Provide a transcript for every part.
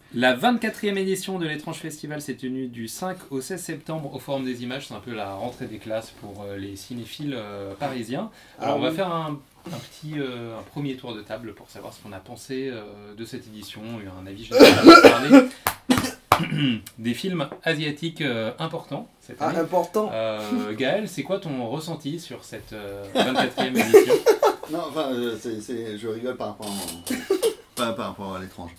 La 24e édition de l'Étrange Festival s'est tenue du 5 au 16 septembre au Forum des Images. C'est un peu la rentrée des classes pour les cinéphiles parisiens. Alors on va faire un premier tour de table pour savoir ce qu'on a pensé de cette édition. Il y a un avis général à parler des films asiatiques importants cette année. Important. Gaël, c'est quoi ton ressenti sur cette 24e édition? Non, enfin, je rigole par rapport pas par rapport à l'étrange.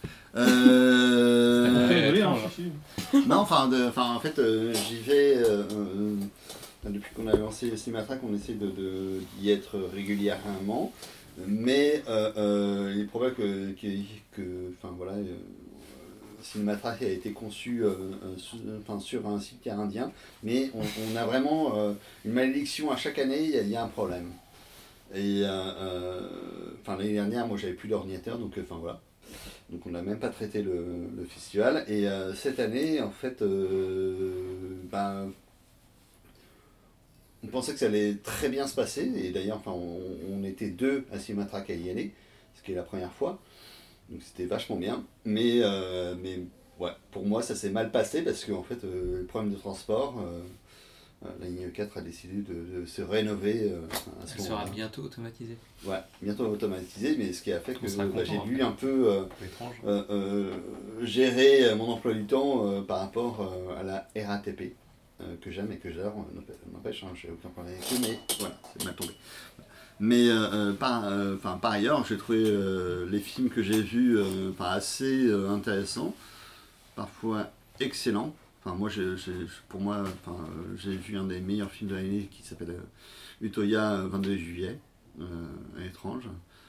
Non, en fait, j'y vais. Depuis qu'on a lancé Cinématrack, on essaie d'y être régulièrement. Mais il est probable Cinématrack a été conçu sur un site indien. Mais on a vraiment une malédiction à chaque année, il y a un problème. Et l'année dernière, moi j'avais plus d'ordinateur, donc voilà. Donc on n'a même pas traité le festival. Et cette année, en fait, on pensait que ça allait très bien se passer. Et d'ailleurs, on était 2 à Cinématrack à y aller, ce qui est la première fois. Donc c'était vachement bien. Mais ouais, pour moi, ça s'est mal passé parce que en fait, le problème de transport. La ligne 4 a décidé de se rénover à ce Elle sera bientôt automatisée. Ouais, bientôt automatisée, mais ce qui a fait que j'ai dû un peu gérer mon emploi du temps par rapport à la RATP, que j'aime et que j'adore, n'empêche, j'ai aucun problème avec eux, mais voilà, c'est mal tombé. Mais par ailleurs, j'ai trouvé les films que j'ai vus assez intéressants, parfois excellents. Moi, j'ai vu un des meilleurs films de l'année qui s'appelle Utoya 22 juillet, étrange.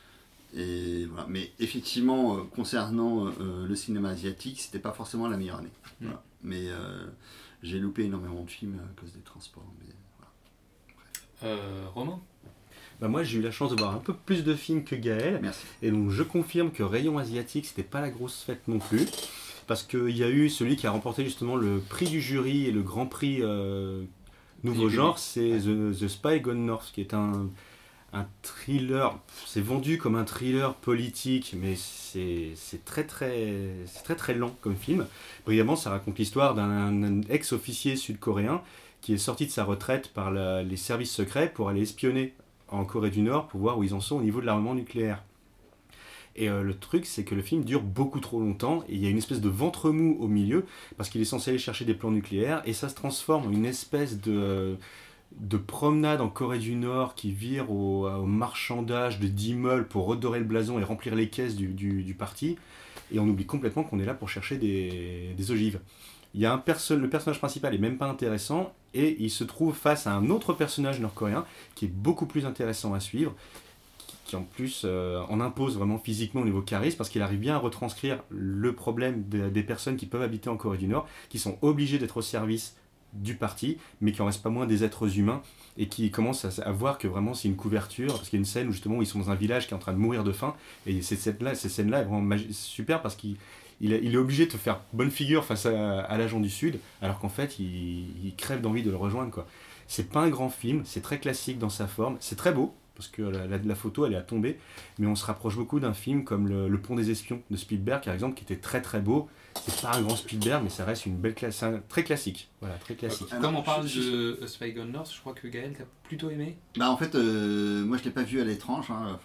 Et voilà. Mais effectivement, concernant le cinéma asiatique, c'était pas forcément la meilleure année. Voilà. Mais j'ai loupé énormément de films à cause des transports. Mais, voilà. Romain ? Moi j'ai eu la chance de voir un peu plus de films que Gaël. Merci. Et donc je confirme que Rayon Asiatique, c'était pas la grosse fête non plus. Parce qu'il y a eu celui qui a remporté justement le prix du jury et le grand prix nouveau genre, c'est The Spy Gone North, qui est un thriller. C'est vendu comme un thriller politique, mais c'est très lent comme film. Brièvement, ça raconte l'histoire d'un ex-officier sud-coréen qui est sorti de sa retraite par les services secrets pour aller espionner en Corée du Nord pour voir où ils en sont au niveau de l'armement nucléaire. Et le truc, c'est que le film dure beaucoup trop longtemps et il y a une espèce de ventre mou au milieu parce qu'il est censé aller chercher des plans nucléaires et ça se transforme en une espèce de promenade en Corée du Nord qui vire au marchandage d'immeubles pour redorer le blason et remplir les caisses du parti. Et on oublie complètement qu'on est là pour chercher des ogives. Il y a le personnage principal est même pas intéressant et il se trouve face à un autre personnage nord-coréen qui est beaucoup plus intéressant à suivre, qui en plus en impose vraiment physiquement au niveau charisme parce qu'il arrive bien à retranscrire le problème des personnes qui peuvent habiter en Corée du Nord, qui sont obligées d'être au service du parti, mais qui en restent pas moins des êtres humains et qui commencent à voir que vraiment c'est une couverture, parce qu'il y a une scène où ils sont dans un village qui est en train de mourir de faim et ces scènes-là est vraiment super parce qu'il est obligé de faire bonne figure face à l'agent du Sud, alors qu'en fait il crève d'envie de le rejoindre, quoi. C'est pas un grand film, c'est très classique dans sa forme, c'est très beau parce que la photo elle est à tomber, mais on se rapproche beaucoup d'un film comme le Pont des Espions de Spielberg par exemple, qui était très très beau. C'est pas un grand Spielberg, mais ça reste une belle classe, très classique. Voilà, très classique. Comme on parle de Spy Gone North, je crois que Gaël t'as plutôt aimé. En fait, moi je l'ai pas vu à l'étrange,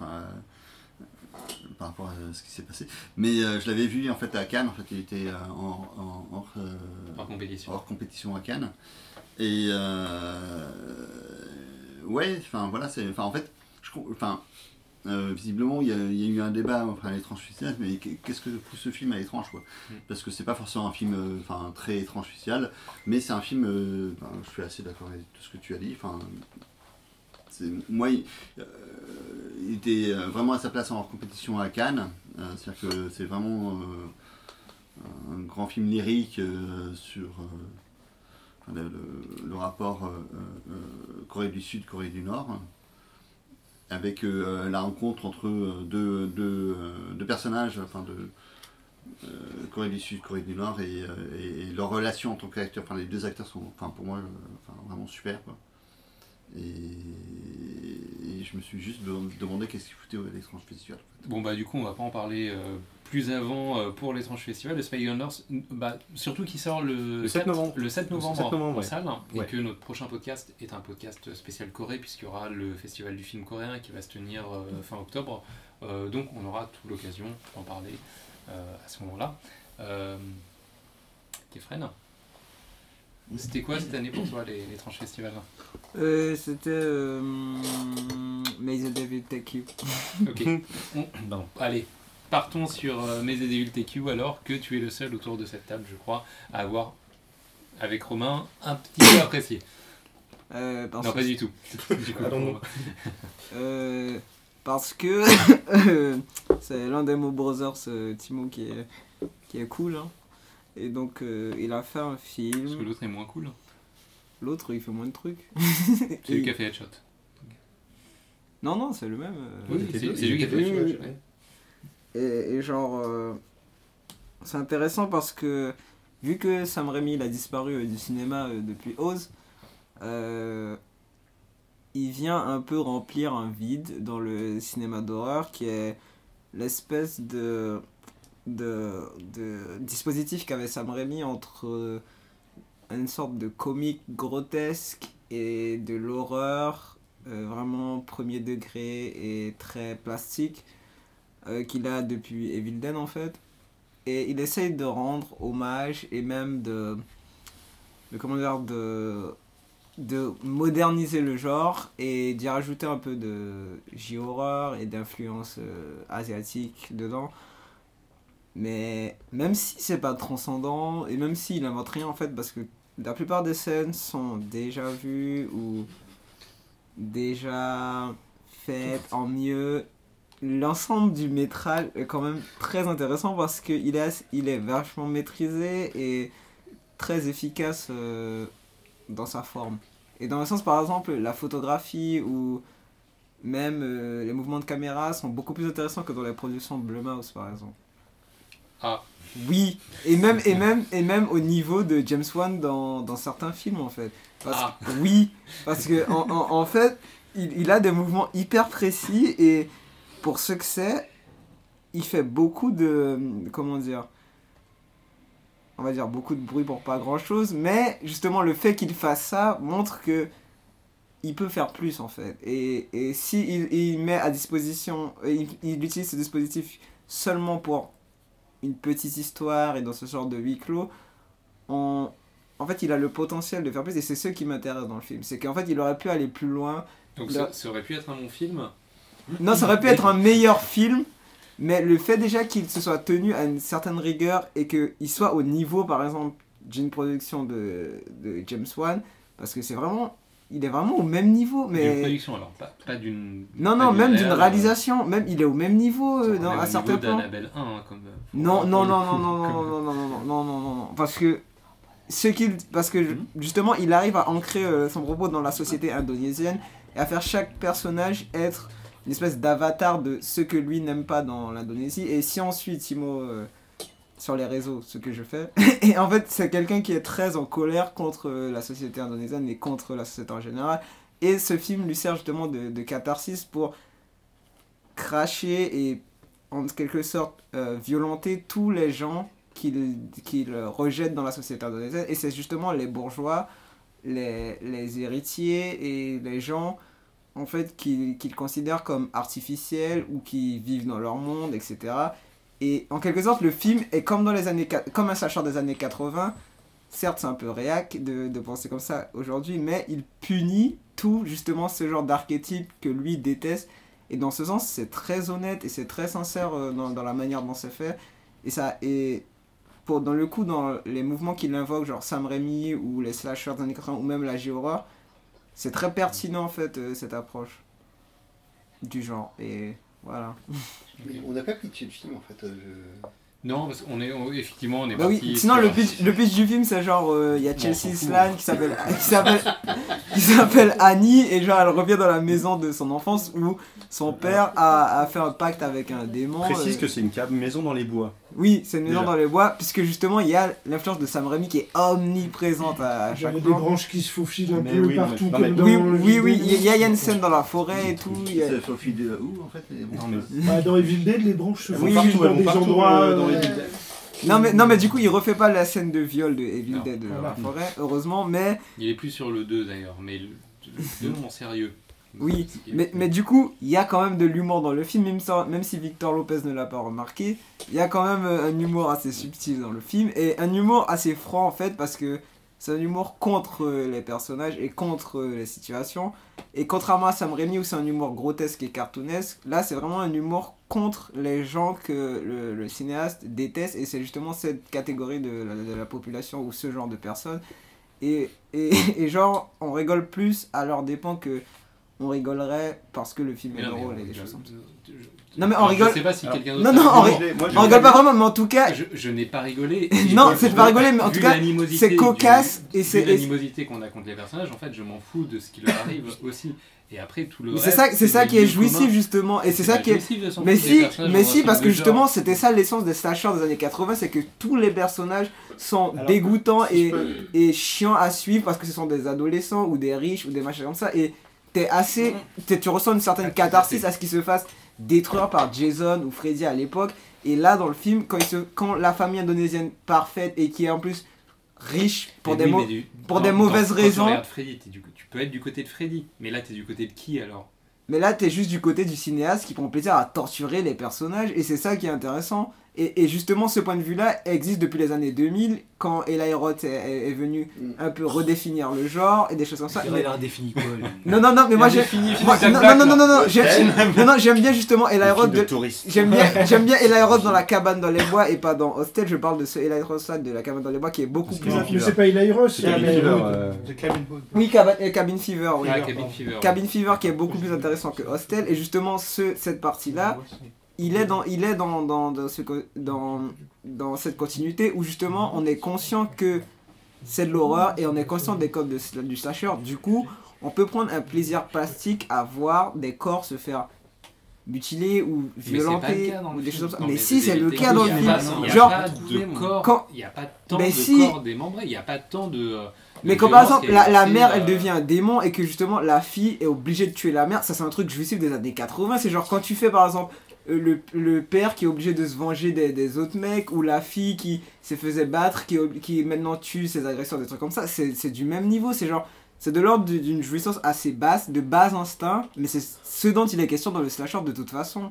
par rapport à ce qui s'est passé, mais je l'avais vu en fait à Cannes. En fait, il était hors compétition à Cannes. Et ouais, voilà, en fait, visiblement, il y a eu un débat à l'étrange festival, mais qu'est-ce que pousse ce film à l'étrange, quoi. Parce que c'est pas forcément un film très étrange festival, mais c'est un film, je suis assez d'accord avec tout ce que tu as dit, moi, il était vraiment à sa place en compétition à Cannes, c'est-à-dire que c'est vraiment un grand film lyrique sur le rapport Corée du Sud, Corée du Nord, avec la rencontre entre deux personnages, de Corée du Sud, Corée du Nord, et leur relation en tant qu'acteurs. Les deux acteurs sont, pour moi, vraiment super, quoi. Et je me suis juste demandé qu'est-ce qu'il foutait à l'étrange festival. En fait. Bon bah du coup on va pas en parler plus avant pour l'étrange festival. Le Spygunners, surtout qui sort le 7 novembre, en salle, et que notre prochain podcast est un podcast spécial Corée puisqu'il y aura le festival du film coréen qui va se tenir fin octobre. Donc on aura toute l'occasion d'en parler à ce moment-là. Kefren, c'était quoi cette année pour toi l'étrange festival? C'était May the Devil Take You. Ok. Allez, partons sur May the Devil Take You alors que tu es le seul autour de cette table, je crois, à avoir, avec Romain, un petit peu apprécié. Non, pas du tout. Du coup, parce que c'est l'un des Mo Brothers, Timo, qui est cool. Hein. Et donc, il a fait un film. Parce que l'autre est moins cool. L'autre, il fait moins de trucs. C'est lui qui a fait Headshot. Non, c'est le même. Oui, c'est lui qui a fait Headshot. Oui. Et genre, c'est intéressant parce que, vu que Sam Raimi il a disparu du cinéma depuis Oz, il vient un peu remplir un vide dans le cinéma d'horreur qui est l'espèce de dispositif qu'avait Sam Raimi entre une sorte de comique grotesque et de l'horreur vraiment premier degré et très plastique qu'il a depuis Evil Dead en fait. Et il essaye de rendre hommage et même de moderniser le genre et d'y rajouter un peu de J-horror et d'influence asiatique dedans. Mais même si c'est pas transcendant et même s'il invente rien en fait, parce que la plupart des scènes sont déjà vues ou déjà faites en mieux, l'ensemble du métrage est quand même très intéressant parce qu'il est vachement maîtrisé et très efficace dans sa forme. Et dans le sens, par exemple, la photographie ou même les mouvements de caméra sont beaucoup plus intéressants que dans les productions de Blumhouse, par exemple. Ah. Oui, et même au niveau de James Wan dans certains films, en fait. Oui, parce que en fait, il a des mouvements hyper précis et pour ce que c'est, il fait beaucoup de... Comment dire ? On va dire beaucoup de bruit pour pas grand chose, mais justement le fait qu'il fasse ça montre que il peut faire plus en fait. Et si il met à disposition, il utilise ce dispositif seulement pour une petite histoire et dans ce genre de huis clos, en fait il a le potentiel de faire plus et c'est ce qui m'intéresse dans le film. C'est qu'en fait il aurait pu aller plus loin. Donc ça aurait pu être un bon film ? Non, ça aurait pu être un meilleur film. Mais le fait déjà qu'il se soit tenu à une certaine rigueur et qu'il soit au niveau, par exemple, d'une production de James Wan, parce que il est vraiment au même niveau. Mais... D'une production alors, pas d'une... Non, même d'une réalisation, même il est au même niveau à certains points. d'Annabelle 1, hein, comme... Non, parce que justement, il arrive à ancrer son propos dans la société indonésienne et à faire chaque personnage être une espèce d'avatar de ce que lui n'aime pas dans l'Indonésie. Et si on suit Timo sur les réseaux, ce que je fais, et en fait c'est quelqu'un qui est très en colère contre la société indonésienne et contre la société en général. Et ce film lui sert justement de catharsis pour cracher et en quelque sorte violenter tous les gens qu'il rejette dans la société indonésienne. Et c'est justement les bourgeois, les héritiers et les gens en fait qu'ils considèrent comme artificiels ou qui vivent dans leur monde, etc. Et en quelque sorte le film est comme comme un slasher des années 80. Certes c'est un peu réac de penser comme ça aujourd'hui, mais il punit tout justement ce genre d'archétype que lui déteste. Et dans ce sens c'est très honnête et c'est très sincère dans la manière dont c'est fait. Dans les mouvements qu'il invoque, genre Sam Raimi ou les slashers des années 80 ou même la J-horror, c'est très pertinent en fait cette approche du genre et voilà. Mais on n'a pas pitché le film en fait. Non, parce qu'on est effectivement on est bah parti. Oui, sinon le pitch du film c'est genre il y a Chelsea Slan qui s'appelle Annie et genre elle revient dans la maison de son enfance où son père a fait un pacte avec un démon. Précise que c'est une maison dans les bois. Oui, c'est une maison Déjà. dans les bois, puisque justement il y a l'influence de Sam Raimi qui est omniprésente à Il y chaque a des plan. branches qui se faufilent un Mais peu oui, partout, non, mais- comme dans Oui, le oui, Evil il y a Dead. une scène dans la forêt et tout. il y a- Ça faufile de où en fait Non, mais Bah, dans Evil Dead, les branches se Oui, faufilent oui, dans des endroits. dans les villes. Non mais du coup il refait pas la scène de viol de Evil Non. Dead dans Voilà. la forêt, heureusement, mais Il est plus sur le 2 d'ailleurs, mais le 2 en sérieux. oui, mais du coup il y a quand même de l'humour dans le film, même si Victor Lopez ne l'a pas remarqué, il y a quand même un humour assez subtil dans le film, et un humour assez franc en fait, parce que c'est un humour contre les personnages et contre les situations, et contrairement à Sam Raimi où c'est un humour grotesque et cartoonesque, là c'est vraiment un humour contre les gens que le cinéaste déteste, et c'est justement cette catégorie de la population ou ce genre de personnes, et genre on rigole plus à leur dépens que on rigolerait parce que le film Mais est non, mais drôle on et des rigole. choses comme ça. Je- Non, mais on alors, rigole- Je sais pas si quelqu'un d'autre. Non, non, a on rigolé. rigole. On rigole pas vraiment, mais en tout cas, Je n'ai pas rigolé. Non, Je- c'est pas rigoler, mais en vu tout cas, l'animosité c'est cocasse et c'est- vu l'animosité qu'on a contre les personnages, en fait, je m'en fous de ce qui leur arrive aussi. Et après, tout le mais reste. c'est ça des qui est lieux jouissif communs. justement, et c'est ça pas qui est. jouissif de s'en Mais foutre des si, personnages mais dans un si, parce film que de genre. justement, c'était ça l'essence des slashers des années 80, c'est que tous les personnages sont Alors, dégoûtants si je et, peux- et chiants à suivre parce que ce sont des adolescents ou des riches ou des machins comme ça, et tu ressens une certaine catharsis à ce qu'ils se fassent détruire par Jason ou Freddy à l'époque, et là dans le film, quand la famille indonésienne parfaite et qui est en plus riche pour Mais des oui, mots. mais pour des mauvaises quand raisons. Tu regardes Freddy, tu peux être du côté de Freddy, mais là, t'es du côté de qui alors? Mais là, t'es juste du côté du cinéaste qui prend plaisir à torturer les personnages, et c'est ça qui est intéressant. Et justement, ce point de vue-là existe depuis les années 2000, quand Eli Roth est venu un peu redéfinir le genre et des choses comme ça. Il a redéfini quoi lui Non, mais moi j'aime. J'aime bien justement Eli Roth. de touristes. J'aime bien Eli Roth dans La Cabane dans les bois et pas dans Hostel. Je parle de ce Eli Roth là de La Cabane dans les bois qui est beaucoup plus. Mais c'est pas Eli Roth, C'est c'est Cabin Eli Fever, Roth. The Cabin Boy. Oui, Cabin Fever, oui. Ah, Cabin Fever. Cabin Fever qui est beaucoup plus intéressant que Hostel, et justement cette partie-là, il est dans cette continuité où justement on est conscient que c'est de l'horreur et on est conscient des codes du slasher. Du coup, on peut prendre un plaisir plastique à voir des corps se faire mutiler ou Mais c'est pas le violenter cas dans ou le des film. choses comme ça. Non, Mais si, c'est le des- cas dans le il y film. a pas- il y a Genre, pas de corps, quand- il n'y a pas tant Mais de si. corps démembrés, il n'y a pas tant de. Mais quand par exemple la mère elle devient un démon et que justement la fille est obligée de tuer la mère, ça c'est un truc jouissif des années 80, c'est genre quand tu fais par exemple le père qui est obligé de se venger des autres mecs, ou la fille qui se faisait battre, qui maintenant tue ses agresseurs, des trucs comme ça, c'est du même niveau, c'est genre, c'est de l'ordre d'une jouissance assez basse, de bas instinct, mais c'est ce dont il est question dans le slasher de toute façon.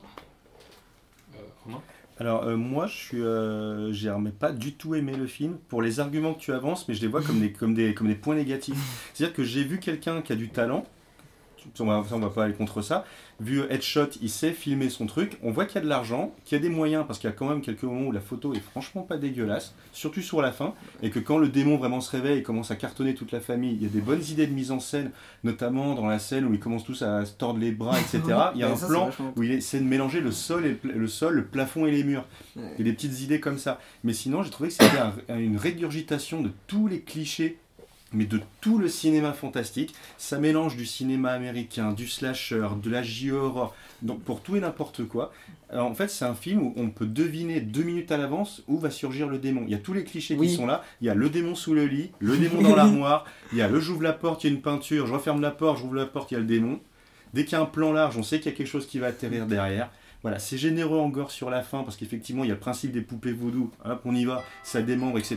Romain Alors moi j'ai pas du tout aimé le film pour les arguments que tu avances, mais je les vois comme des points négatifs. C'est-à-dire que j'ai vu quelqu'un qui a du talent, on va pas aller contre ça, vu Headshot, il sait filmer son truc, on voit qu'il y a de l'argent, qu'il y a des moyens, parce qu'il y a quand même quelques moments où la photo est franchement pas dégueulasse, surtout sur la fin, et que quand le démon vraiment se réveille et commence à cartonner toute la famille, il y a des bonnes idées de mise en scène, notamment dans la scène où ils commencent tous à se tordre les bras, etc. Il y a un Ça, plan c'est vachement- où il essaie de mélanger le sol, le plafond et les murs. Ouais. Il y a des petites idées comme ça. Mais sinon, j'ai trouvé que c'était une régurgitation de tous les clichés, mais de tout le cinéma fantastique. Ça mélange du cinéma américain, du slasher, de la J-horror, donc pour tout et n'importe quoi. Alors, en fait, c'est un film où on peut deviner 2 minutes à l'avance où va surgir le démon. Il y a tous les clichés Oui. qui sont là. Il y a le démon sous le lit, le démon dans l'armoire, il y a le j'ouvre la porte, il y a une peinture, je referme la porte, j'ouvre la porte, il y a le démon. Dès qu'il y a un plan large, on sait qu'il y a quelque chose qui va atterrir derrière. Voilà, c'est généreux en gore sur la fin, parce qu'effectivement, il y a le principe des poupées vaudou. Hop, on y va, ça démembre, etc.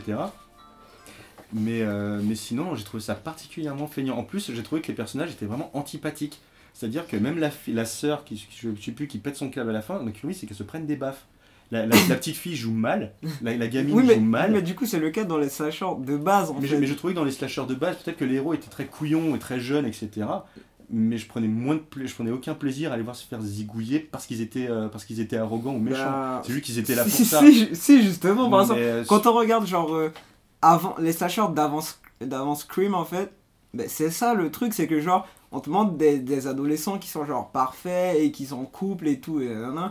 Mais sinon, j'ai trouvé ça particulièrement feignant. En plus, j'ai trouvé que les personnages étaient vraiment antipathiques. C'est-à-dire que même la sœur, je sais plus, qui pète son câble à la fin, donc oui, c'est qu'elle se prenne des baffes. La petite fille joue mal, la gamine Oui, joue mal. mais du coup c'est le cas dans les slashers de base en Mais fait. je trouvais que dans les slashers de base, peut-être que les héros étaient très couillons et très jeunes, etc. Mais je prenais aucun plaisir à les voir se faire zigouiller parce qu'ils étaient arrogants ou méchants. Bah, C'est juste qu'ils étaient là pour si, ça. si, justement, par exemple, Mais, quand on regarde genre avant les slashers d'avant Scream en fait, ben, c'est ça le truc, c'est que genre on te montre des adolescents qui sont genre parfaits et qui sont en couple et tout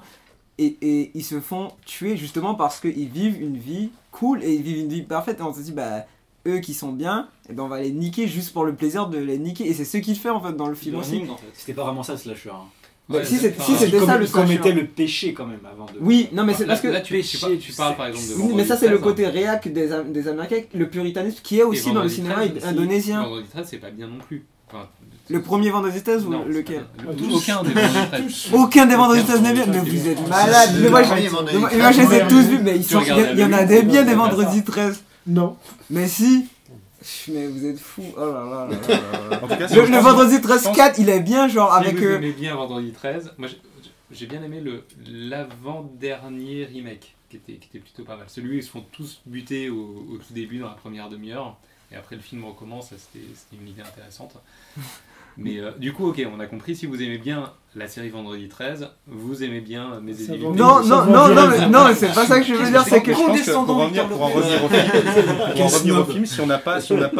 et ils se font tuer justement parce qu'ils vivent une vie cool et ils vivent une vie parfaite, et on se dit bah eux qui sont bien, et ben on va les niquer juste pour le plaisir de les niquer, et c'est ce qu'il fait en fait dans le film aussi. C'était pas vraiment ça le slasher. Hein. Bah, Ouais, si c'était Comme ça le il slasher. commettait le péché quand même avant de. Oui, non mais c'est Là, parce que là, tu parles par exemple de oui, Vendredi mais ça c'est le 13, côté réac des Américains, le puritanisme qui est aussi et dans le Vendredi cinéma 13 aussi. indonésien. Vendredi 13, c'est pas bien non plus. Enfin, Le premier Vendredi 13 ou non, lequel? Aucun des Vendredi 13. Aucun des Vendredi Aucun 13 n'est bien, mais Vendredi vous 13. êtes malades. C'est Mais moi, le premier Vendredi moi, 13. je les ai tous vus, mais Tu regardes il y en a Halloween, des c'est bien des pas ça. Vendredi 13. Non. Mais si. Mais vous êtes fous. Oh là là là là là. En tout cas, Le Vendredi 13 4, il est bien, genre Si avec. vous aimez bien Vendredi 13, moi j'ai bien aimé l'avant-dernier remake qui était plutôt pas mal. Celui où ils se font tous buter au tout début dans la première demi-heure et après le film recommence, c'était une idée intéressante. Mais du coup, ok, on a compris, si vous aimez bien la série Vendredi 13, vous aimez bien Mes Ça Éditions. va. Non, c'est pas ça que je veux dire, c'est que. je pense que pour en revenir au film, si on n'a pas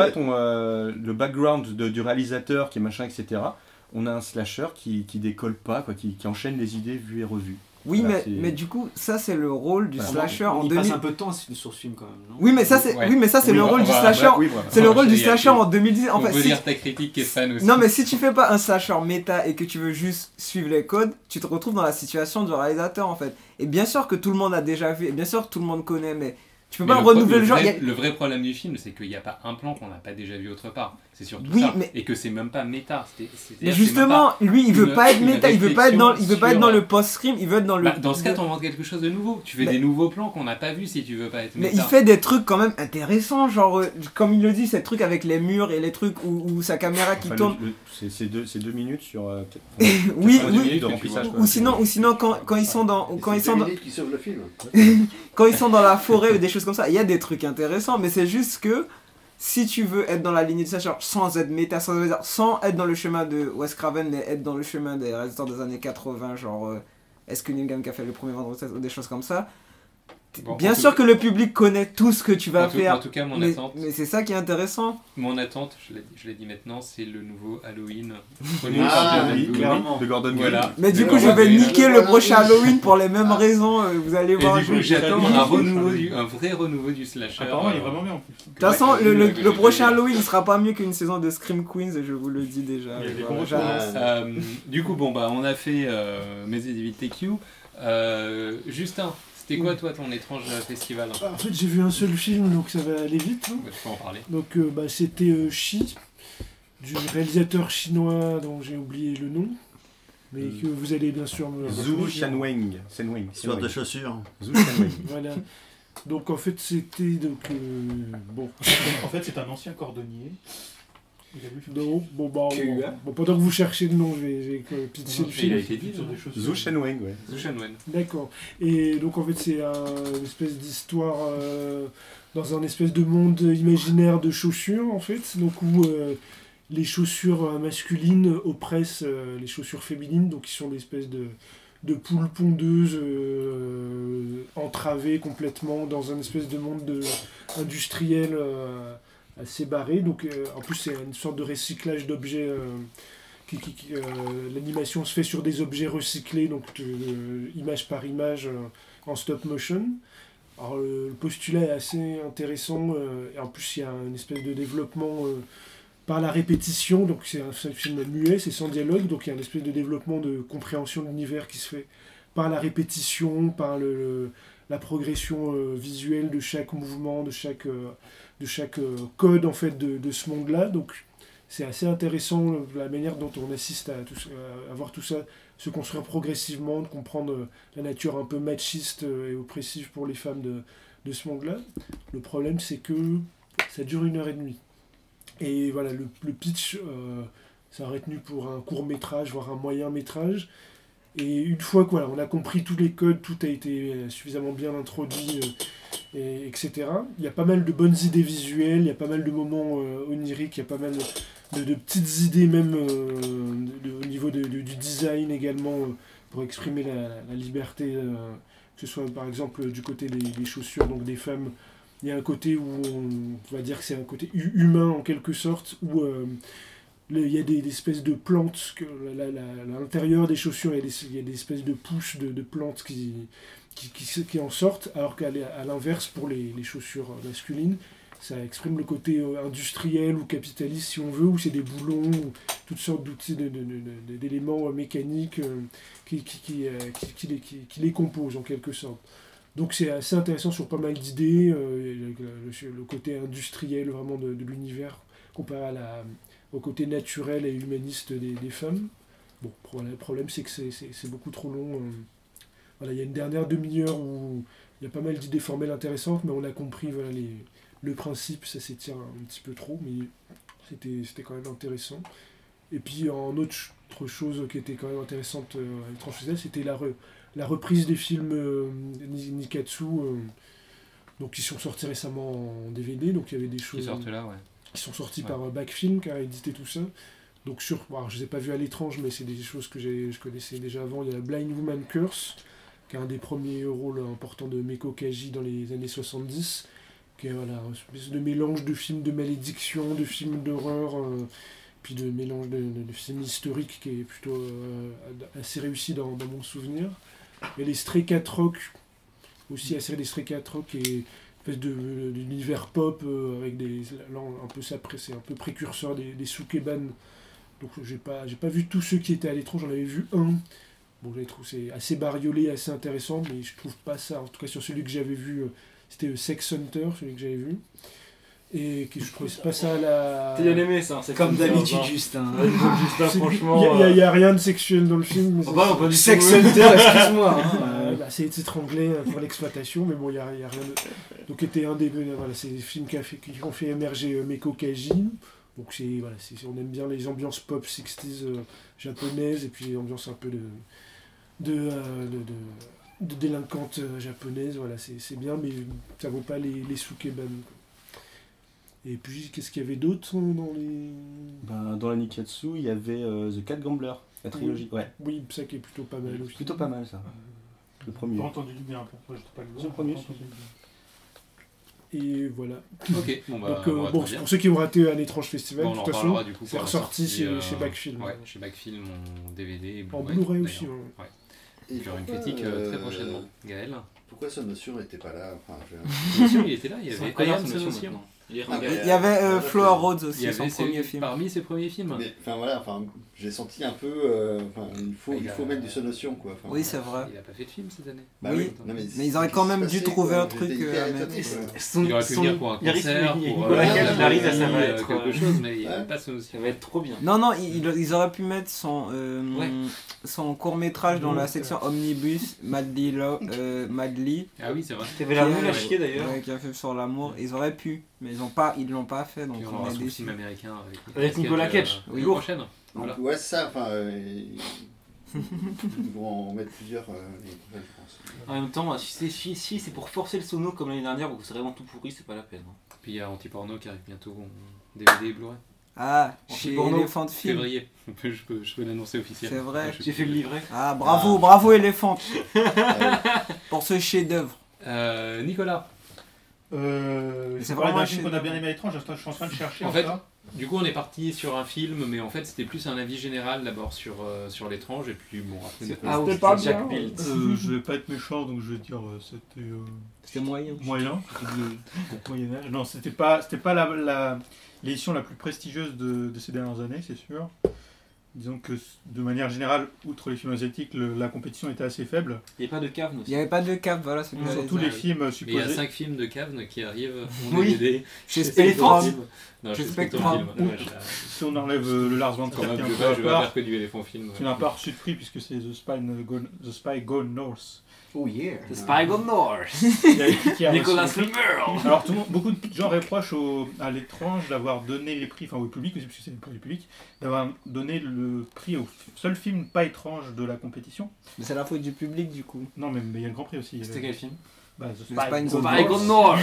le background du réalisateur qui est machin, etc., on a un slasher qui décolle pas, quoi, qui enchaîne les idées vues et revues. Oui, Voilà, mais du coup, ça c'est le rôle du Enfin, slasher en Il passe 2000. un peu de temps sur ce film quand même, non? Oui, mais ça c'est Ouais. le rôle du slasher. Oui, voilà. C'est le rôle du Il y a- slasher en 2010. En On fait, peut si- lire ta critique qui est fan aussi. non mais si tu fais pas un slasher méta et que tu veux juste suivre les codes, tu te retrouves dans la situation du réalisateur en fait. Et bien sûr que tout le monde a déjà vu, et bien sûr que tout le monde connaît, mais tu peux Mais pas renouveler le genre. vrai, le vrai problème du film, c'est qu'il n'y a pas un plan qu'on n'a pas déjà vu autre part. C'est surtout Oui, ça. mais- Et que c'est même pas méta. Mais justement, lui il veut une- pas être une méta, il veut pas être dans réflexion le post-scream, il veut être dans le. Bah, dans ce cas, t'inventes quelque chose de nouveau. Tu fais Mais- des nouveaux plans qu'on n'a pas vus si tu veux pas être Mais méta. il fait des trucs quand même intéressants, genre comme il le dit, ces trucs avec les murs et les trucs où sa caméra qui Enfin, tourne. c'est 2 minutes sur Oui, 90 oui. minutes de remplissage. quoi. Ou sinon quand ils sont dans qui sauve le film. quand ils sont dans la forêt ou des choses comme ça, il y a des trucs intéressants, mais c'est juste que si tu veux être dans la lignée de slasher sans être méta, sans être dans le chemin de Wes Craven, mais être dans le chemin des réalisateurs des années 80, genre est-ce que Neil Gaiman qui a fait le premier Vendredi 13 ou des choses comme ça. Bon, Bien en sûr tout- que le public connaît tout ce que tu vas en tout- faire. En tout cas, mon mais attente, c'est ça qui est intéressant. je l'ai dit maintenant, c'est le nouveau Halloween. Oui, clairement. de Gordon Green. Voilà. Mais du Mais coup, je voilà, vais mais- niquer le prochain Halloween pour les mêmes raisons. Vous allez Et voir. du coup, j'attends un vrai renouveau du slasher. Apparemment, il est vraiment bien en plus. De toute façon, Ouais, le prochain Halloween ne sera pas mieux qu'une saison de Scream Queens, je vous le dis déjà. Il y a des Voilà, bons j'annonce. Du coup, bon, bah, on a fait Mes Éditions TQ. Justin, c'était quoi, toi, ton étrange festival? En fait, j'ai vu un seul film, donc ça va aller vite. hein. Tu peux en parler. Donc, c'était Chi, du réalisateur chinois dont j'ai oublié le nom, mais que vous allez bien sûr me Zhu rappeler. Shenweng. Histoire de chaussures. Zhu Shenweng. Voilà. Donc, en fait, c'était donc bon. En fait, c'est un ancien cordonnier. Il a vu le Non, bon bah QA. bon, pendant que vous cherchez le nom, je vais pitcher le Il film. a été dit, sur des choses. Zhu Shenweng, ouais. Zhu Shenwen. D'accord. Et donc en fait c'est une espèce d'histoire dans un espèce de monde imaginaire de chaussures en fait, donc où les chaussures masculines oppressent les chaussures féminines, donc qui sont des espèces de poules pondeuses entravées complètement dans un espèce de monde industriel assez barré. Donc en plus c'est une sorte de recyclage d'objets. L'animation se fait sur des objets recyclés, donc image par image en stop motion. Alors le postulat est assez intéressant, et en plus il y a une espèce de développement par la répétition, donc c'est un film muet, c'est sans dialogue, donc il y a une espèce de développement de compréhension de l'univers qui se fait par la répétition, par la progression visuelle de chaque mouvement, de chaque code en fait de ce monde-là. Donc c'est assez intéressant la manière dont on assiste à voir tout ça se construire progressivement, de comprendre la nature un peu machiste et oppressive pour les femmes de ce monde-là. Le problème, c'est que ça dure 1h30. Et voilà, le pitch, ça aurait tenu pour un court-métrage, voire un moyen-métrage. Et une fois qu'on a compris tous les codes, tout a été suffisamment bien introduit, etc. Il y a pas mal de bonnes idées visuelles, il y a pas mal de moments oniriques, il y a pas mal de petites idées même au niveau du design également, pour exprimer la liberté, que ce soit par exemple du côté des chaussures, donc des femmes. Il y a un côté où on va dire que c'est un côté humain en quelque sorte, où il y a des espèces de plantes, à l'intérieur des chaussures il y a des espèces de pousses de plantes qui en sortent, alors qu'à l'inverse pour les chaussures masculines, ça exprime le côté industriel ou capitaliste si on veut, où c'est des boulons, ou toutes sortes d'outils, d'éléments mécaniques qui les composent en quelque sorte. Donc c'est assez intéressant sur pas mal d'idées, le côté industriel vraiment de l'univers comparé au côté naturel et humaniste des femmes. Bon, le problème c'est que c'est beaucoup trop long. Voilà, il y a une dernière demi-heure où il y a pas mal d'idées formelles intéressantes, mais on a compris voilà, le principe, ça s'étire un petit peu trop, mais c'était quand même intéressant. Et puis en autre chose qui était quand même intéressante à l'étrange festival, c'était la reprise des films Nikkatsu, donc qui sont sortis récemment en DVD, donc il y avait des choses qui sortent là, ouais. Qui sont sorties par Backfilm qui a édité tout ça. Donc alors, je les ai pas vus à l'étrange, mais c'est des choses que je connaissais déjà avant. Il y a Blind Woman Curse, qui est un des premiers rôles importants de Meiko Kaji dans les années 70, qui est voilà, une espèce de mélange de films de malédiction, de films d'horreur, puis de mélange de films historiques qui est plutôt assez réussi dans mon souvenir. Il y a les Stray Cat Rock, aussi la série des Stray Cat Rock, qui est une espèce d'univers pop, avec un peu ça, c'est un peu précurseur des Sukeban. Donc j'ai pas vu tous ceux qui étaient à l'étrange, j'en avais vu un. Bon, je trouve c'est assez bariolé, assez intéressant, mais je trouve pas ça. En tout cas sur celui que j'avais vu, c'était Sex Hunter, celui que j'avais vu. Et que je trouvais pas ça à la... T'as bien aimé ça, Comme d'habitude, Justin. Justin, franchement... Il y a rien de sexuel dans le film. pas du Sex Hunter, excuse-moi. C'est étranglé pour l'exploitation, mais bon, il y a rien de... Donc c'était un des... Voilà, c'est des films qui ont fait émerger Meiko Kaji. Donc on aime bien les ambiances pop 60s japonaises, et puis l'ambiance un peu de délinquante japonaise. Voilà, c'est bien, mais ça vaut pas les Sukeban. Et puis, qu'est-ce qu'il y avait d'autre dans les... Dans la Nikkatsu, il y avait The Cat Gambler, la trilogie. Oui. Oui, ça qui est plutôt pas mal aussi. Plutôt pas mal, ça. Le premier. J'ai entendu du bien, pourquoi j'étais pas le Le premier, et voilà. Ok, donc, pour ceux qui ont raté un étrange festival, de toute façon, du coup, c'est ressorti chez Backfilm. Ouais, chez Backfilm, en DVD et en Blu-ray aussi. Ouais. Il y aura une critique très prochainement. Gaël. Pourquoi Sonosure n'était pas là? Il était là, il y avait Ayam Sonosure. Il y avait Flower Roads aussi, son premier film. Parmi ses premiers films. Mais j'ai senti un peu. Il faut mettre du Sonotion, quoi. Oui, c'est vrai. Il a pas fait de film cette année. Bah oui, non, mais ils auraient quand même dû trouver un truc à mettre. Il aurait pu venir pour un concert, pour quelque chose, mais il n'y a pas Sonotion. Ça va être trop bien. Non, ils auraient pu mettre son court-métrage dans la section Omnibus, Madly. Ah oui, c'est vrai. T'avais la moule à chier d'ailleurs. Qui a fait sur l'amour. Ils auraient pu, mais ils l'ont pas fait, donc on on aura est son déçus. film américain avec Nicolas Cage. Oui, prochaine. Voilà. Ouais, c'est ça, ils vont en mettre plusieurs les prochaines, je pense. En même temps, si c'est pour forcer le sono comme l'année dernière où c'est vraiment tout pourri, c'est pas la peine. Puis il y a Anti-Porno qui arrive bientôt en DVD et Blu-ray. Ah, chez Elephant Film. Février, je peux l'annoncer officiellement. C'est vrai. J'ai fait le livret. Ah, bravo Elephant pour ce chef-d'œuvre. Nicolas. C'est vraiment un film qu'on a bien aimé à l'étrange, je suis en train de chercher. En fait, du coup, on est parti sur un film, mais en fait, c'était plus un avis général d'abord sur l'étrange, et puis bon, après. C'était pas Jack Bill. Je vais pas être méchant, donc je vais dire c'était moyen. Moyen. Moyen-âge. Non, c'était pas l'édition la plus prestigieuse de ces dernières années, c'est sûr. Disons que de manière générale, outre les films asiatiques, la compétition était assez faible. Il n'y avait pas de Cavn aussi. Il n'y avait pas de Cavn, voilà. Surtout les films supposés. Il y a 5 films de Cavn qui arrivent en DVD. Chez Spectrum. Non, chez Spectrum. Si on enlève le Lars von Trier, je vais faire que du éléphant film. Qui n'a pas reçu de prix puisque c'est The Spy Gone North. Oh yeah. The Spy Gone North. Nicolas Lemire. Alors beaucoup de gens reprochent à l'étrange d'avoir donné les prix, enfin au public, parce que c'est pour le public, d'avoir donné le prix au seul film pas étrange de la compétition. Mais c'est la faute du public du coup. Non, mais il y a le grand prix aussi. C'était quel film? The Spy Gone North.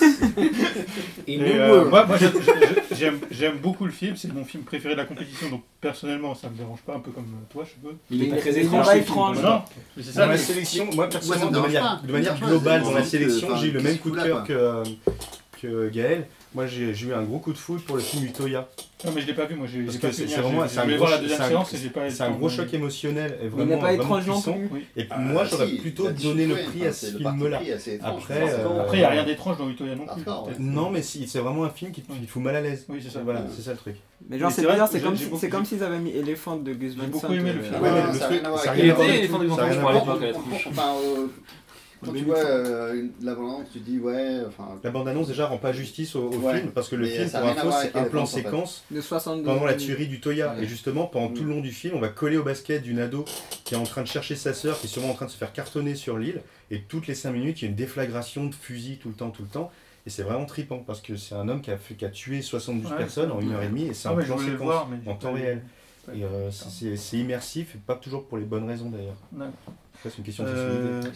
Moi j'aime beaucoup le film, c'est mon film préféré de la compétition, donc personnellement ça me dérange pas, un peu comme toi je suppose. Il est pas très étrange. Non, mais c'est ça. Dans la sélection, moi personnellement, de manière globale dans la sélection, j'ai eu le même coup de cœur que Gaël. Moi, j'ai eu un gros coup de foudre pour le film Utoya. Non, mais je l'ai pas vu, moi j'ai Parce pas que pu c'est venir, vraiment je voulais voir la deuxième séance et j'ai pas eu le c'est un temps gros de- choc émotionnel et Il vraiment, n'est pas vraiment étrange non puissant. plus. Oui. Et puis moi, j'aurais plutôt donné le prix à ce film-là. Après, Après, il n'y a rien d'étrange dans Utoya non plus. Hardcore, ouais. Non, mais si, c'est vraiment un film qui te fout mal à l'aise. Oui, c'est ça. Voilà, c'est ça le truc. Mais genre, Mais c'est c'est vrai bizarre, que c'est comme, j'ai beaucoup- c'est comme s'ils avaient mis Elephant de Gus Van J'ai beaucoup Sant, aimé le film. Ouais, mais Ah, le ça a truc, rien à voir ça a avec rien à Il voir était avec Elephant du ça a Grand rien à Prix, voir je avec crois qu'elle a trouvé. Enfin, quand tu vois la bande-annonce, tu te dis ouais, enfin. La bande-annonce déjà rend pas justice au Ouais. film parce que le Mais film, ça pour a rien à info, voir c'est avec un Elephant, plan en fait. séquence de 62 pendant la minutes. tuerie du Toya. Ouais. Et justement, pendant tout le long du film, on va coller au basket d'une ado qui est en train de chercher sa sœur, qui est sûrement en train de se faire cartonner sur l'île. Et toutes les 5 minutes, il y a une déflagration de fusils tout le temps. Et c'est vraiment trippant parce que c'est un homme qui a tué 72 Ouais. personnes en 1h30 et c'est Ah un ouais, je plan voulais le séquence voir, mais en j'ai temps pas- réel. Et c'est immersif et pas toujours pour les bonnes raisons d'ailleurs. Ouais. Ça, c'est une question de sensibilité.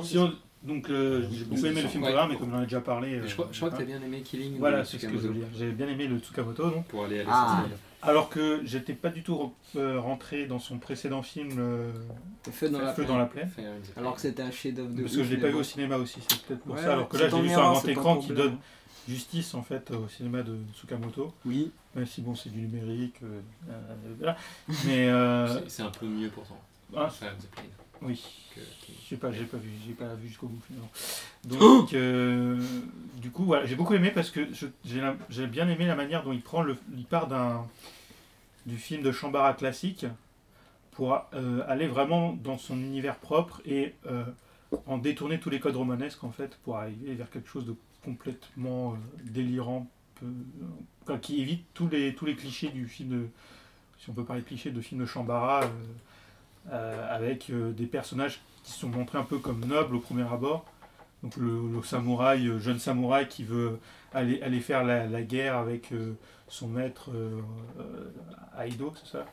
J'ai beaucoup aimé le film Ouais. Polar, mais comme on en a déjà parlé. Je crois que tu as bien aimé Killing. Voilà, de c'est ce que je Tsukamoto, veux dire. J'ai bien aimé le Tsukamoto, donc. pour aller à Ah. l'essentiel. Alors que j'étais pas du tout rentré dans son précédent film Feu dans la Feu plaine. dans la plaine. Faire une- Alors que c'était un chef-d'œuvre de Parce que ouf, je l'ai mais pas vu bon. au cinéma aussi, c'est peut-être pour Ouais, ça. Alors que c'est là, j'ai ton vu sur erreur, un grand c'est ton écran qui problème. donne justice en fait au cinéma de Tsukamoto. Oui. Même si bon, c'est du numérique. Voilà. Mais C'est un peu mieux pourtant. ah, Faire The Plane oui. que- J'ai pas vu jusqu'au bout finalement. Donc, du coup, voilà, j'ai beaucoup aimé parce que j'ai bien aimé la manière dont il part du film de Shambara classique pour aller vraiment dans son univers propre et en détourner tous les codes romanesques en fait pour arriver vers quelque chose de complètement délirant, qui évite tous les clichés du film de, si on peut parler de clichés de film de Shambara. Avec des personnages qui sont montrés un peu comme nobles au premier abord. Donc le samouraï, jeune samouraï qui veut aller faire la guerre avec son maître Aido, c'est ça.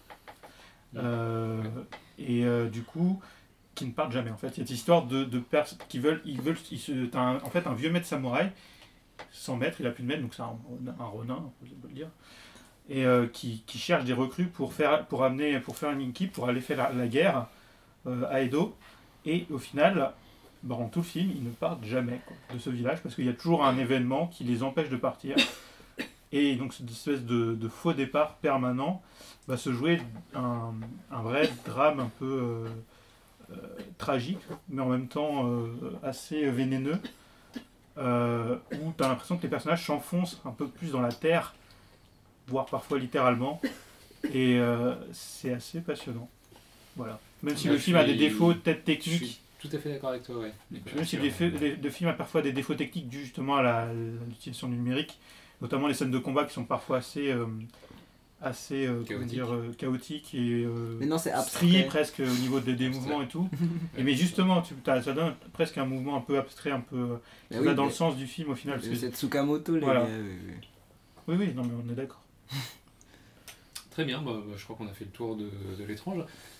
Du coup, qui ne partent jamais. En fait, il y a cette histoire de personnes qui veulent, t'as en fait un vieux maître samouraï, sans maître, il a plus de maître, donc c'est un ronin, on peut le dire. Et qui cherche des recrues pour faire une équipe pour aller faire la guerre à Edo. Et au final, dans tout le film, ils ne partent jamais de ce village parce qu'il y a toujours un événement qui les empêche de partir. Et donc cette espèce de faux départ permanent va se jouer un vrai drame un peu tragique, mais en même temps assez vénéneux, où tu as l'impression que les personnages s'enfoncent un peu plus dans la terre, voire parfois littéralement, et c'est assez passionnant. Voilà. Même si le film a des défauts peut-être Je suis techniques, tout à fait d'accord avec toi, ouais. même si le film a parfois des défauts techniques dus justement à l'utilisation du numérique, notamment les scènes de combat qui sont parfois assez comment dire, chaotiques et Mais non, c'est striées abstrait. presque au niveau des mouvements et tout. Mais justement, ça donne presque un mouvement un peu abstrait, un peu Mais qui oui, va dans mais le sens du film au final. Parce que c'est Tsukamoto, les Voilà. gars. Oui. oui, non mais on est d'accord. Très bien, je crois qu'on a fait le tour de l'étrange.